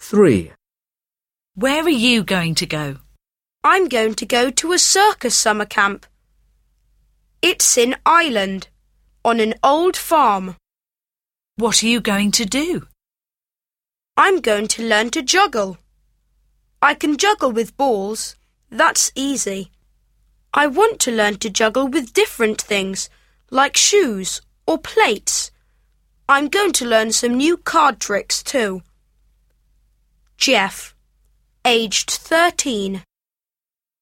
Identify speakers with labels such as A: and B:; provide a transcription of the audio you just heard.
A: 3.
B: Where are you going to go?
C: I'm going to go to a circus summer camp. It's in Ireland, on an old farm.
B: What are you going to do?
C: I'm going to learn to juggle. I can juggle with balls. That's easy. I want to learn to juggle with different things, like shoes or plates. I'm going to learn some new card tricks too. Jeff, aged 13.